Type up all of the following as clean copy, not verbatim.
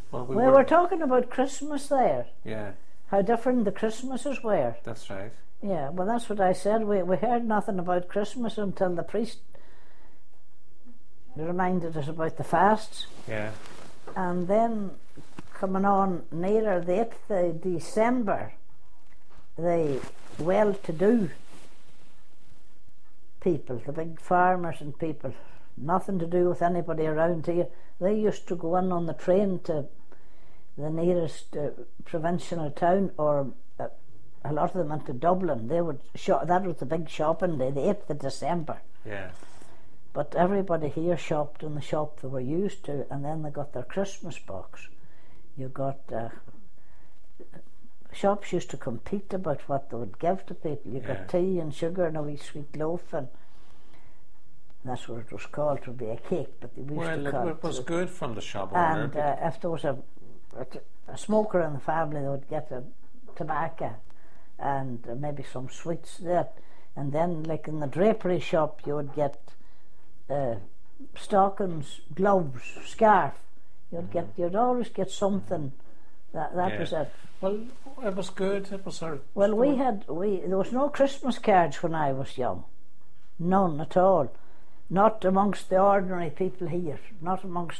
Well, we were talking about Christmas there. Yeah. How different the Christmases were. That's right. Yeah, well, that's what I said. We heard nothing about Christmas until the priest reminded us about the fasts. Yeah. And then, coming on nearer the 8th of December, the well-to-do people, the big farmers and people, nothing to do with anybody around here, they used to go in on the train to the nearest provincial town, or a lot of them went to Dublin. They would that was the big shopping day, the 8th of December. Yeah. But everybody here shopped in the shop they were used to, and then they got their Christmas box. You got shops used to compete about what they would give to people. You got tea and sugar and a wee sweet loaf, and that's what it was called. It would be a cake, but they used to call it was good from the shop owner. And if there was a smoker in the family, they would get a tobacco and maybe some sweets there. And then, like in the drapery shop, you would get stockings, gloves, scarf. You'd always get something. That was it. Well, it was good. It was well, there was no Christmas cards when I was young, none at all. Not amongst the ordinary people here. Not amongst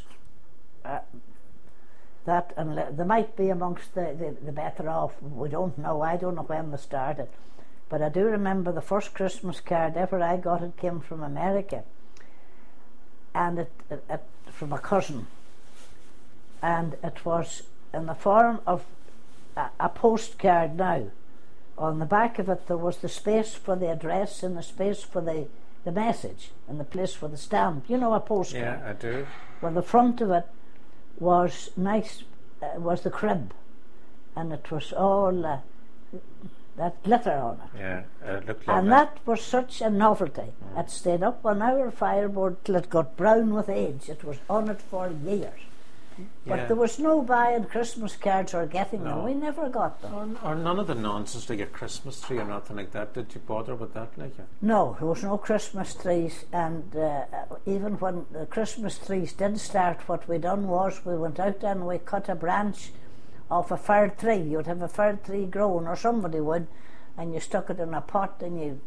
that, and there might be amongst the better off. We don't know. I don't know when they started, but I do remember the first Christmas card ever I got. It came from America, and it from a cousin, and it was in the form of a postcard. Now, on the back of it there was the space for the address and the space for the message and the place for the stamp. You know, a postcard. Yeah, I do. Well, the front of it was nice, was the crib, and it was all that glitter on it. Yeah, it looked lovely. And that was such a novelty. It stayed up on our fireboard till it got brown with age. It was on it for years. But there was no buying Christmas cards or getting them. We never got them. Or none of the nonsense like a Christmas tree or nothing like that. Did you bother with that? No, there was no Christmas trees, and even when the Christmas trees did start, what we done was we went out and we cut a branch off a fir tree. You'd have a fir tree growing, or somebody would, and you stuck it in a pot,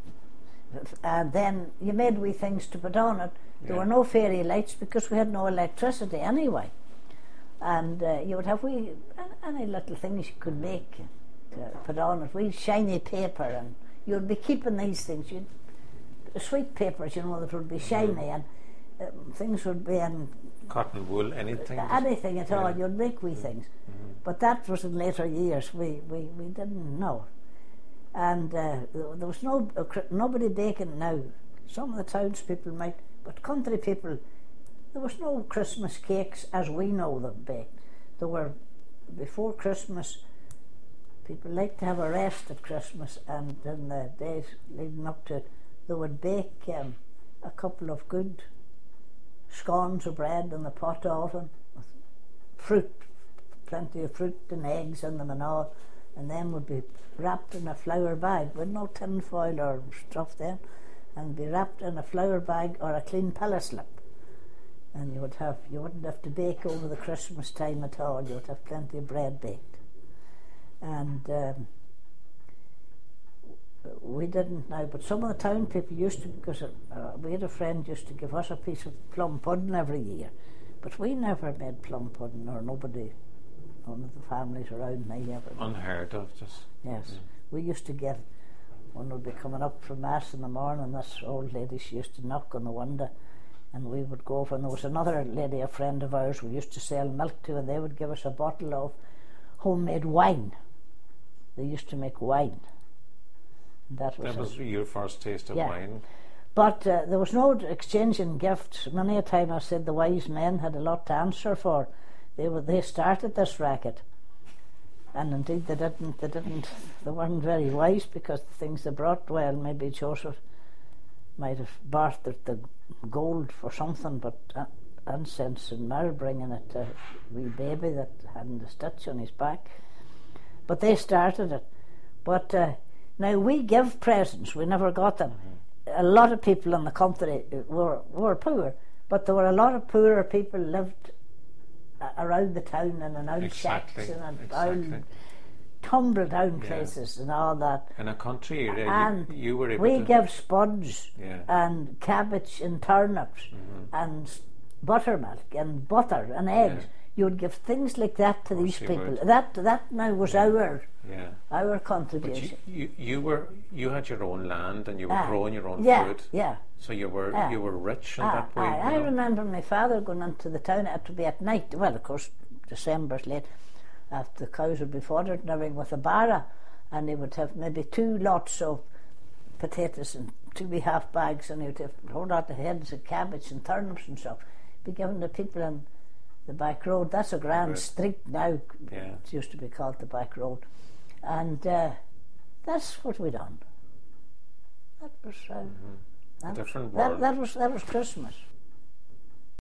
and then you made wee things to put on it. There were no fairy lights because we had no electricity anyway. And you would have any little things you could make to put on it, wee shiny paper, and you'd be keeping these things. Sweet papers, that would be shiny, and things would be in cotton wool, anything at all. You'd make wee things, but that was in later years. We didn't know, and there was nobody baking now. Some of the townspeople might, but country people. There was no Christmas cakes as we know them baked. There were, before Christmas, people liked to have a rest at Christmas, and in the days leading up to it, they would bake a couple of good scones of bread in the pot oven, with fruit, plenty of fruit and eggs in them and all, and then would be wrapped in a flour bag, with no tin foil or stuff then, and be wrapped in a flour bag or a clean pillow slip. And you wouldn't have to bake over the Christmas time at all. You would have plenty of bread baked. And we didn't now, but some of the town people used to, because we had a friend used to give us a piece of plum pudding every year, but we never made plum pudding, or none of the families around me ever. Unheard of, just. Yes. Yeah. We used to get, when we'd be coming up from Mass in the morning, this old lady, she used to knock on the window, and we would go over, and there was another lady, a friend of ours, we used to sell milk to, and they would give us a bottle of homemade wine. They used to make wine. That was your first taste of wine. But there was no exchanging gifts. Many a time I said the wise men had a lot to answer for. They started this racket, and indeed they weren't very wise, because the things they brought, well, maybe Joseph might have bartered the gold for something, but incense and myrrh, bringing it to a wee baby that hadn't a stitch on his back. But they started it. But now we give presents, we never got them. A lot of people in the country were poor, but there were a lot of poorer people lived around the town and around Exactly, shacks and exactly. around tumble down Yeah. places and all that. In a country area, And you were able we to... give spuds Yeah. and cabbage and turnips and buttermilk and butter and eggs. Yeah. You would give things like that to Of these course you people. would. That now was our Yeah. But contribution. you had your own land and you were Aye. growing your own Yeah, food. yeah. So you were rich in Aye, that way. aye. you I know? remember my father going into the town. It had to be at night. Well, of course, December's late. After the cows would be foddered and everything with a barra, and he would have maybe 2 lots of potatoes and 2 wee half bags, and he would have a whole lot of heads of cabbage and turnips and stuff. Be given to people on the back road. That's a grand Right. street now. Yeah. It used to be called the back road, and that's what we done. That was A different that world. was Christmas.